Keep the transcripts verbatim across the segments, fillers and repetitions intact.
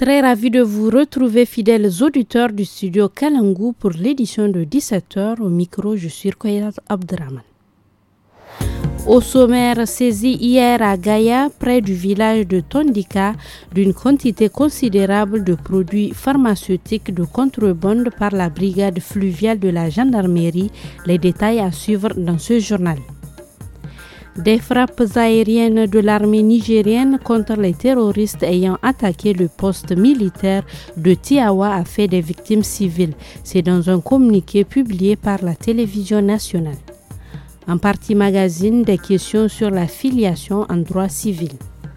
Très ravi de vous retrouver, fidèles auditeurs du studio Kalangu, pour l'édition de dix-sept heures. Au micro, je suis Koyat Abdraman. Au sommaire, saisi hier à Gaïa, près du village de Tondika, d'une quantité considérable de produits pharmaceutiques de contrebande par la brigade fluviale de la gendarmerie. Les détails à suivre dans ce journal. Des frappes aériennes de l'armée nigérienne contre les terroristes ayant attaqué le poste militaire de Tiawa a fait des victimes civiles. C'est dans un communiqué publié par la télévision nationale. En partie magazine, des questions sur la filiation en droit civil.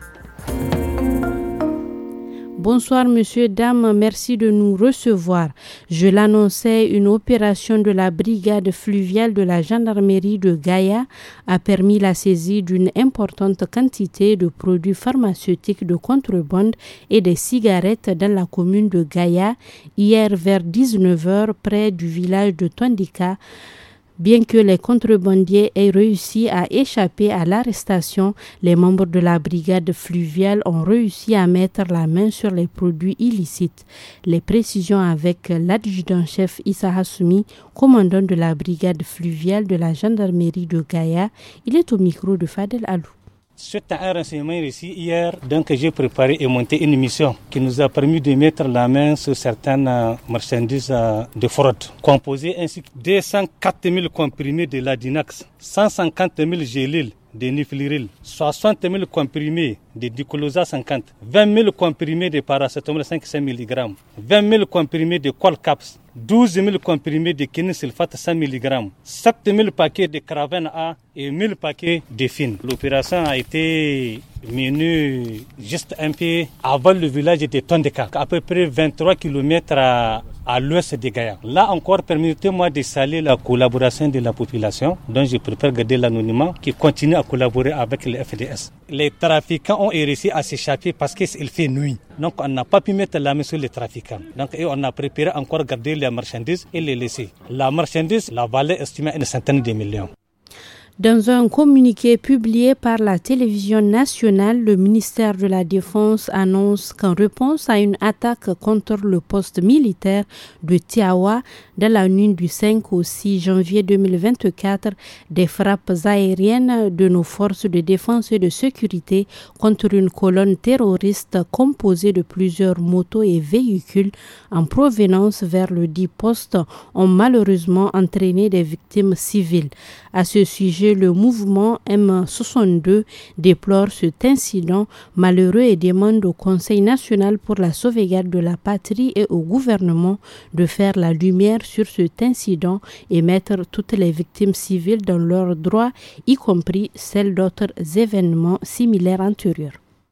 Bonsoir messieurs, dames, merci de nous recevoir. Je l'annonçais, une opération de la brigade fluviale de la gendarmerie de Gaïa a permis la saisie d'une importante quantité de produits pharmaceutiques de contrebande et des cigarettes dans la commune de Gaïa hier vers dix-neuf heures près du village de Tondika. Bien que les contrebandiers aient réussi à échapper à l'arrestation, les membres de la brigade fluviale ont réussi à mettre la main sur les produits illicites. Les précisions avec l'adjudant-chef Issa Hassoumi, commandant de la brigade fluviale de la gendarmerie de Gaïa. Il est au micro de Fadel Alou. Suite à un renseignement reçu hier, donc j'ai préparé et monté une mission qui nous a permis de mettre la main sur certaines marchandises de fraude, composées ainsi que deux cent quatre mille comprimés de l'Adinax, cent cinquante mille géliles de Nifluril, soixante mille comprimés de Diclosa cinquante, vingt mille comprimés de paracétamol cinq cents milligrammes, vingt mille comprimés de Colcaps, douze mille comprimés de quinosulfate cent milligrammes, sept mille paquets de Craven A et mille paquets de Fin. L'opération a été menée juste un peu avant le village de Tondika, à peu près vingt-trois kilomètres à, à l'ouest de Gaïa. Là encore, permettez-moi de saluer la collaboration de la population, dont je préfère garder l'anonymat, qui continue à collaborer avec les F D S. Les trafiquants ont réussi à s'échapper parce qu'il fait nuit. Donc on n'a pas pu mettre la main sur les trafiquants. Donc et on a préparé encore garder les marchandises et les laisser. La marchandise, la valeur estimée à une centaine de millions. Dans un communiqué publié par la télévision nationale, le ministère de la Défense annonce qu'en réponse à une attaque contre le poste militaire de Tiawa dans la nuit du cinq au six janvier deux mille vingt-quatre, des frappes aériennes de nos forces de défense et de sécurité contre une colonne terroriste composée de plusieurs motos et véhicules en provenance vers le dit poste ont malheureusement entraîné des victimes civiles. À ce sujet, le mouvement M soixante-deux déplore cet incident malheureux et demande au Conseil national pour la sauvegarde de la patrie et au gouvernement de faire la lumière sur cet incident et mettre toutes les victimes civiles dans leurs droits, y compris celles d'autres événements similaires antérieurs.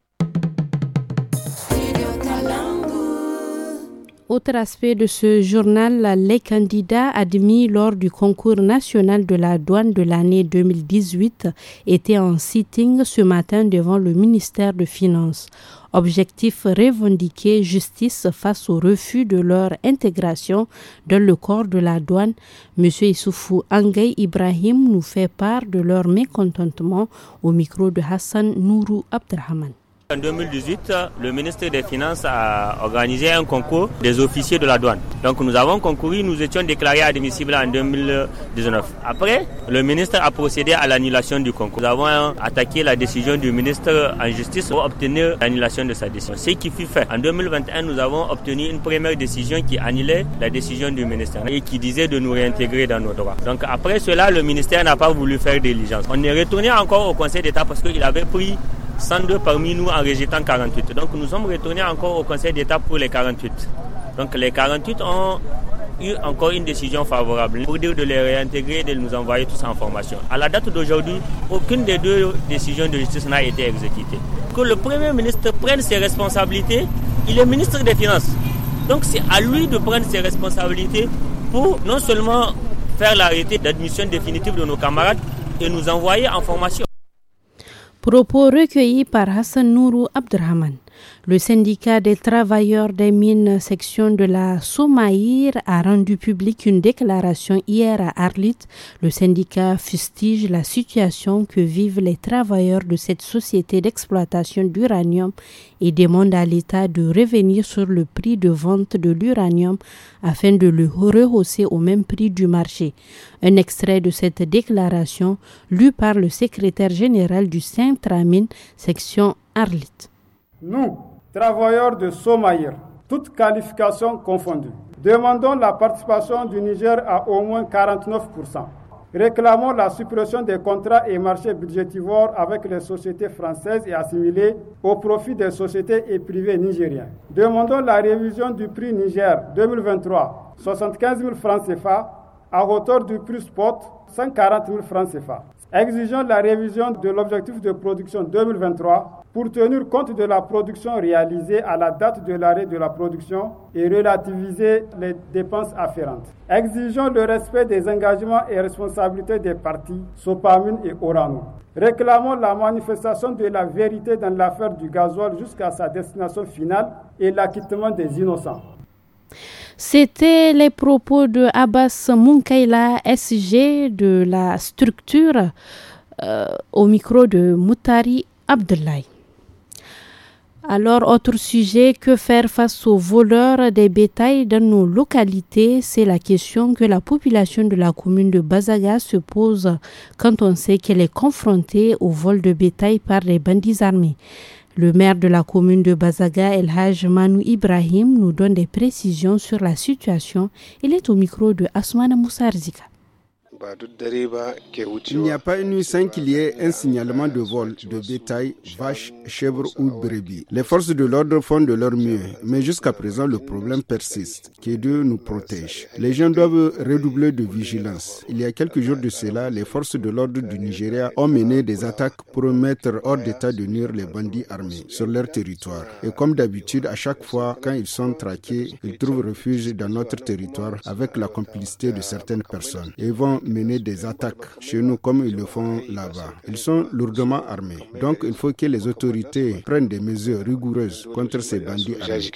Autre aspect de ce journal, les candidats admis lors du concours national de la douane de l'année deux mille dix-huit étaient en sitting ce matin devant le ministère des Finances. Objectif revendiquer justice face au refus de leur intégration dans le corps de la douane. M. Issoufou Angay Ibrahim nous fait part de leur mécontentement au micro de Hassan Nourou Abdrahman. En deux mille dix-huit, le ministère des Finances a organisé un concours des officiers de la douane. Donc nous avons concouru, nous étions déclarés admissibles en deux mille dix-neuf. Après, le ministre a procédé à l'annulation du concours. Nous avons attaqué la décision du ministre en justice pour obtenir l'annulation de sa décision. Ce qui fut fait. En deux mille vingt et un, nous avons obtenu une première décision qui annulait la décision du ministère et qui disait de nous réintégrer dans nos droits. Donc après cela, le ministère n'a pas voulu faire diligence. On est retourné encore au Conseil d'État parce qu'il avait pris cent deux parmi nous en rejetant quarante-huit. Donc nous sommes retournés encore au Conseil d'État pour les quarante-huit. Donc les quarante-huit ont eu encore une décision favorable pour dire de les réintégrer et de nous envoyer tous en formation. À la date d'aujourd'hui, aucune des deux décisions de justice n'a été exécutée. Que le Premier ministre prenne ses responsabilités, il est ministre des Finances. Donc c'est à lui de prendre ses responsabilités pour non seulement faire l'arrêté d'admission définitive de nos camarades et nous envoyer en formation. Propos recueillis par Hassan Nourou Abdrahman. Le syndicat des travailleurs des mines section de la Somaïr a rendu publique une déclaration hier à Arlit. Le syndicat fustige la situation que vivent les travailleurs de cette société d'exploitation d'uranium et demande à l'État de revenir sur le prix de vente de l'uranium afin de le rehausser au même prix du marché. Un extrait de cette déclaration lu par le secrétaire général du Centramine section Arlit. Nous, travailleurs de Somaïr, toutes qualifications confondues, demandons la participation du Niger à au moins quarante-neuf pour cent. Réclamons la suppression des contrats et marchés budgétivores avec les sociétés françaises et assimilées au profit des sociétés et privés nigériens. Demandons la révision du prix Niger deux mille vingt-trois, soixante-quinze mille francs C F A, à hauteur du prix spot, cent quarante mille francs C F A. Exigeons la révision de l'objectif de production deux mille vingt-trois pour tenir compte de la production réalisée à la date de l'arrêt de la production et relativiser les dépenses afférentes. Exigeons le respect des engagements et responsabilités des partis, Sopamine et Orano. Réclamons la manifestation de la vérité dans l'affaire du gasoil jusqu'à sa destination finale et l'acquittement des innocents. C'était les propos de Abbas Munkaila, S G de la structure, euh, au micro de Moutari Abdoulaye. Alors, autre sujet, que faire face aux voleurs des bétails dans nos localités? C'est la question que la population de la commune de Bazaga se pose quand on sait qu'elle est confrontée au vol de bétail par les bandits armés. Le maire de la commune de Bazaga, El Haj Manou Ibrahim, nous donne des précisions sur la situation. Il est au micro de Asmana Moussarzika. Il n'y a pas une nuit sans qu'il y ait un signalement de vol de bétail, vaches, chèvres ou brebis. Les forces de l'ordre font de leur mieux, mais jusqu'à présent le problème persiste. Que Dieu nous protège. Les gens doivent redoubler de vigilance. Il y a quelques jours de cela, les forces de l'ordre du Nigeria ont mené des attaques pour mettre hors d'état de nuire les bandits armés sur leur territoire. Et comme d'habitude, à chaque fois, quand ils sont traqués, ils trouvent refuge dans notre territoire avec la complicité de certaines personnes. Et ils vont mener des attaques chez nous comme ils le font là-bas. Ils sont lourdement armés. Donc il faut que les autorités prennent des mesures rigoureuses contre ces bandits armés.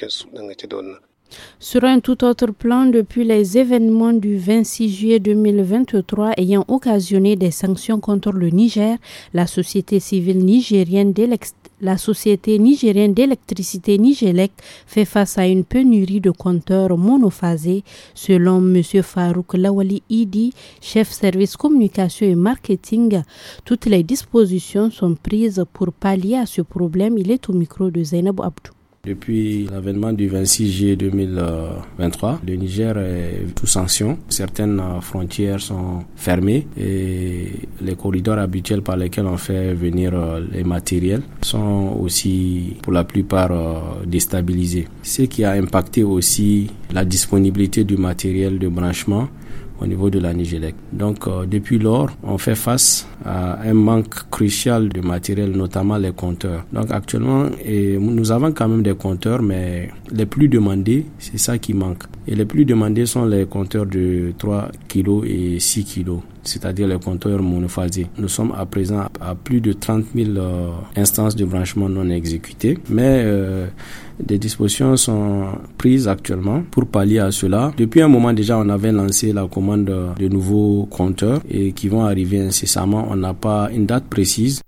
Sur un tout autre plan, depuis les événements du vingt-six juillet deux mille vingt-trois ayant occasionné des sanctions contre le Niger, la société civile nigérienne d'électricité La société nigérienne d'électricité Nigélec fait face à une pénurie de compteurs monophasés, selon M. Farouk Lawali Idi, chef service communication et marketing. Toutes les dispositions sont prises pour pallier à ce problème. Il est au micro de Zainab Abdou. Depuis l'avènement du vingt-six juillet deux mille vingt-trois, le Niger est sous sanction. Certaines frontières sont fermées et les corridors habituels par lesquels on fait venir les matériels sont aussi pour la plupart déstabilisés. Ce qui a impacté aussi la disponibilité du matériel de branchement au niveau de la Nigélec. Donc euh, depuis lors, on fait face à un manque crucial de matériel, notamment les compteurs. Donc actuellement, et nous avons quand même des compteurs, mais les plus demandés, c'est ça qui manque. Et les plus demandés sont les compteurs de trois kilos et six kilos, c'est-à-dire les compteurs monophasés. Nous sommes à présent à plus de trente mille euh, instances de branchement non exécutées, mais euh, des dispositions sont prises actuellement pour pallier à cela. Depuis un moment déjà, on avait lancé la commande de nouveaux compteurs et qui vont arriver incessamment. On n'a pas une date précise.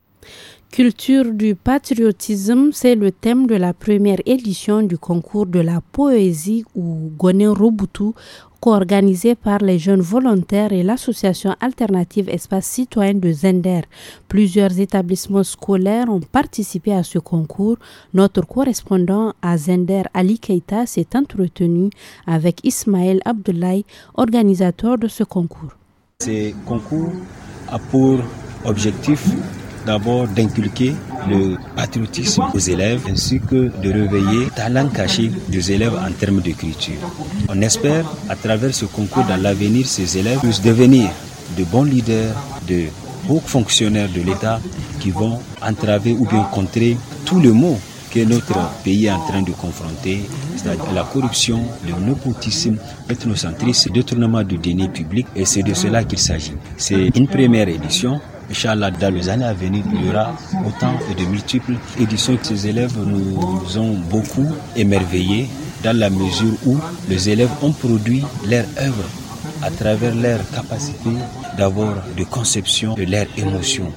Culture du patriotisme, c'est le thème de la première édition du concours de la poésie ou Gonen Robutu, co-organisé par les jeunes volontaires et l'association alternative Espace Citoyen de Zender. Plusieurs établissements scolaires ont participé à ce concours. Notre correspondant à Zender, Ali Keita, s'est entretenu avec Ismaël Abdoulaye, organisateur de ce concours. Ce concours a pour objectif d'abord d'inculquer le patriotisme aux élèves ainsi que de réveiller le talent caché des élèves en termes d'écriture. On espère à travers ce concours dans l'avenir ces élèves puissent devenir de bons leaders, de hauts fonctionnaires de l'État qui vont entraver ou bien contrer tous les maux que notre pays est en train de confronter, c'est-à-dire la corruption, le népotisme, l'ethnocentrisme, le détournement de deniers publics, et c'est de cela qu'il s'agit. C'est une première édition Inch'Allah, dans les années à venir, il y aura autant et de multiples éditions. Ces élèves nous ont beaucoup émerveillés dans la mesure où les élèves ont produit leur œuvre à travers leur capacité d'avoir de conception de leurs émotions.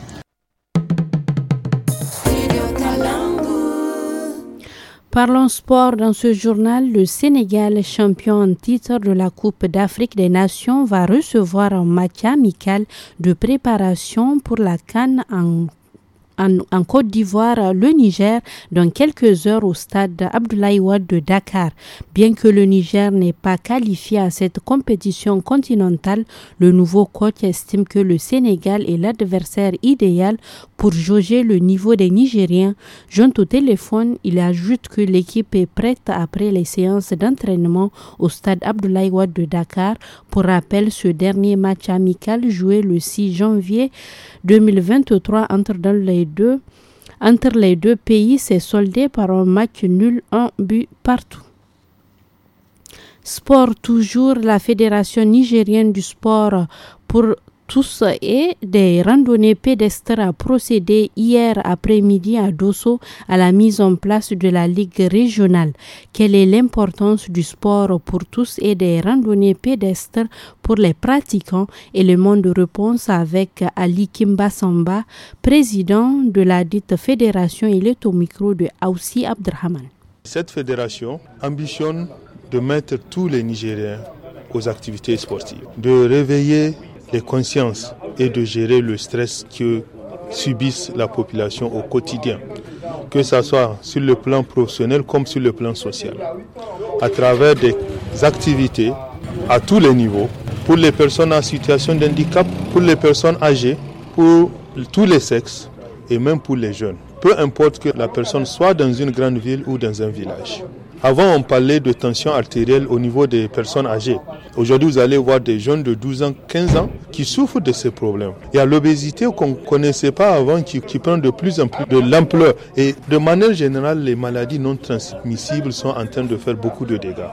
Parlons sport dans ce journal. Le Sénégal, champion en titre de la Coupe d'Afrique des Nations, va recevoir un match amical de préparation pour la CAN en En, en Côte d'Ivoire, le Niger, dans quelques heures au stade Abdoulaye Wade de Dakar. Bien que le Niger n'ait pas qualifié à cette compétition continentale, le nouveau coach estime que le Sénégal est l'adversaire idéal pour jauger le niveau des Nigériens. Joint au téléphone, il ajoute que l'équipe est prête après les séances d'entraînement au stade Abdoulaye Wade de Dakar. Pour rappel, ce dernier match amical joué le six janvier deux mille vingt-trois entre dans les deux entre les deux pays s'est soldé par un match nul, un but partout. Sport toujours, la Fédération nigérienne du sport pour tous et des randonnées pédestres a procédé hier après-midi à Dosso à la mise en place de la Ligue régionale. Quelle est l'importance du sport pour tous et des randonnées pédestres pour les pratiquants? Élément de réponse avec Ali Kimbasamba, président de la dite fédération. Il est au micro de Aoussi Abdrahman. Cette fédération ambitionne de mettre tous les Nigériens aux activités sportives, de réveiller les consciences et de gérer le stress que subissent la population au quotidien, que ce soit sur le plan professionnel comme sur le plan social, à travers des activités à tous les niveaux, pour les personnes en situation de handicap, pour les personnes âgées, pour tous les sexes et même pour les jeunes. Peu importe que la personne soit dans une grande ville ou dans un village. Avant, on parlait de tension artérielle au niveau des personnes âgées. Aujourd'hui, vous allez voir des jeunes de douze ans, quinze ans qui souffrent de ces problèmes. Il y a l'obésité qu'on ne connaissait pas avant qui, qui prend de plus en plus de l'ampleur. Et de manière générale, les maladies non transmissibles sont en train de faire beaucoup de dégâts.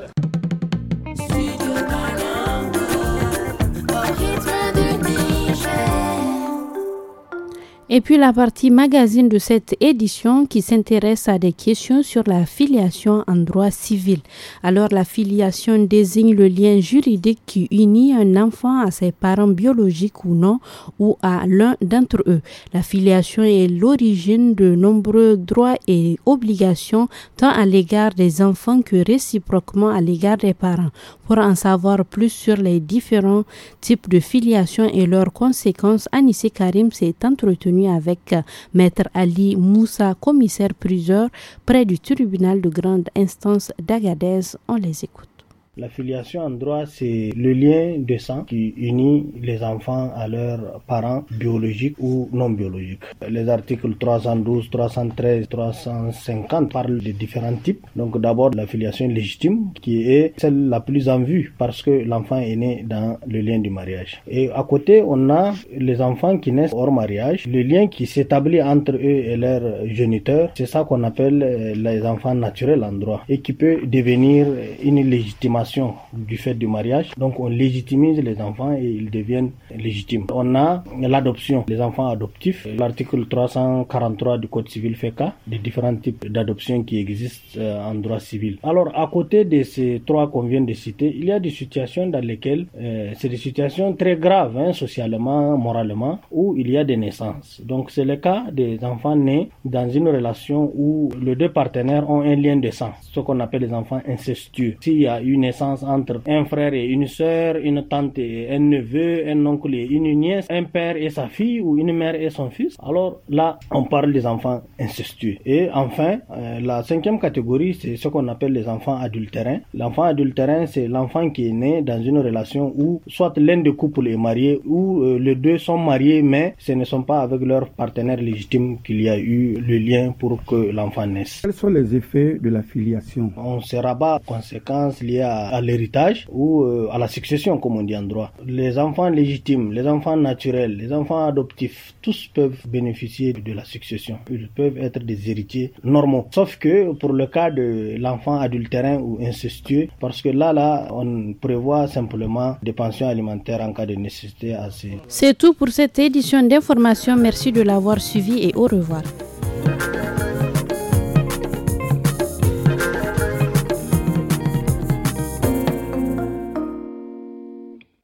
Et puis la partie magazine de cette édition qui s'intéresse à des questions sur la filiation en droit civil. Alors la filiation désigne le lien juridique qui unit un enfant à ses parents biologiques ou non, ou à l'un d'entre eux. La filiation est l'origine de nombreux droits et obligations tant à l'égard des enfants que réciproquement à l'égard des parents. Pour en savoir plus sur les différents types de filiation et leurs conséquences, Anissé Karim s'est entretenu avec Maître Ali Moussa, commissaire-priseur près du tribunal de grande instance d'Agadez. On les écoute. La filiation en droit, c'est le lien de sang qui unit les enfants à leurs parents biologiques ou non biologiques. Les articles trois cent douze, trois cent treize, trois cent cinquante parlent de différents types. Donc d'abord la filiation légitime qui est celle la plus en vue parce que l'enfant est né dans le lien du mariage. Et à côté, on a les enfants qui naissent hors mariage. Le lien qui s'établit entre eux et leurs géniteurs, c'est ça qu'on appelle les enfants naturels en droit et qui peut devenir une légitimation du fait du mariage. Donc on légitimise les enfants et ils deviennent légitimes. On a l'adoption, les enfants adoptifs. L'article trois cent quarante-trois du Code civil fait cas des différents types d'adoption qui existent en droit civil. Alors à côté de ces trois qu'on vient de citer, il y a des situations dans lesquelles euh, c'est des situations très graves, hein, socialement, moralement, où il y a des naissances. Donc c'est le cas des enfants nés dans une relation où les deux partenaires ont un lien de sang, ce qu'on appelle les enfants incestueux. S'il y a une naissance entre un frère et une sœur, une tante et un neveu, un oncle et une nièce, un père et sa fille ou une mère et son fils, alors là on parle des enfants incestueux. Et enfin euh, la cinquième catégorie, c'est ce qu'on appelle les enfants adultérins. L'enfant adultérin, c'est l'enfant qui est né dans une relation où soit l'un des couples est marié ou euh, les deux sont mariés mais ce ne sont pas avec leur partenaire légitime qu'il y a eu le lien pour que l'enfant naisse. Quels sont les effets de la filiation? On se rabat aux conséquences liées à à, à l'héritage ou euh, à la succession, comme on dit en droit. Les enfants légitimes, les enfants naturels, les enfants adoptifs, tous peuvent bénéficier de la succession. Ils peuvent être des héritiers normaux. Sauf que pour le cas de l'enfant adultérin ou incestueux, parce que là, là, on prévoit simplement des pensions alimentaires en cas de nécessité assez. C'est tout pour cette édition d'information. Merci de l'avoir suivi et au revoir.